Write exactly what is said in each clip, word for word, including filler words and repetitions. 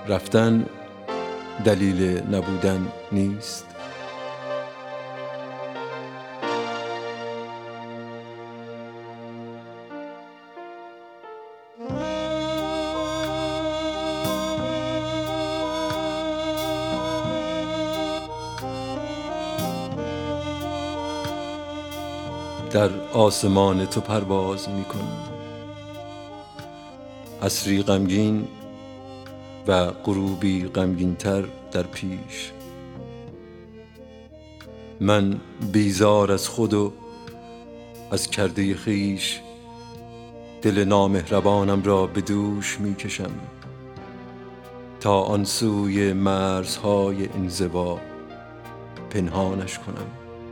رفتن دلیل نبودن نیست. در آسمان تو پرواز می کنم، عصری غمگین و غروبی غمگین تر در پیش. من بیزار از خود و از کرده خویش، دل نامهربانم را به دوش می کشم تا آن سوی مرزهای انزوا پنهانش کنم.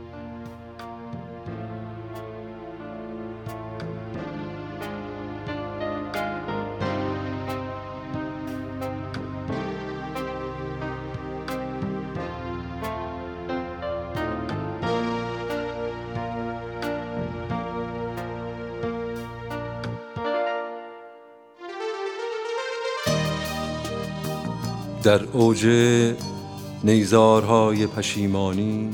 در اوج نیزارهای پشیمانی،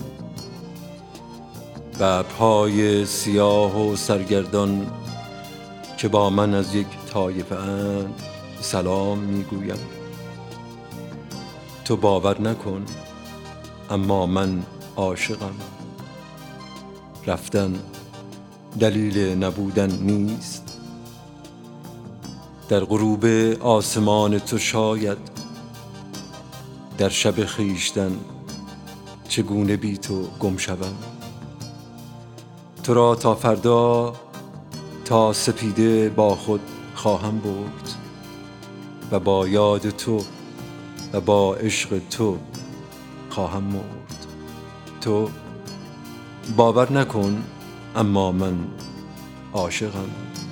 ببرهای سیاه و سرگردان که با من از یک طایفه اند سلام میگویم. تو باور نکن اما من عاشقم. رفتن دلیل نبودن نیست. در غروب آسمان تو شاید در شب خویشتن چگونه بی تو گم شوم. تو را تا فردا تا سپیده با خود خواهم برد و با یاد تو و با عشق تو خواهم مرد. تو باور نکن اما من عاشقم.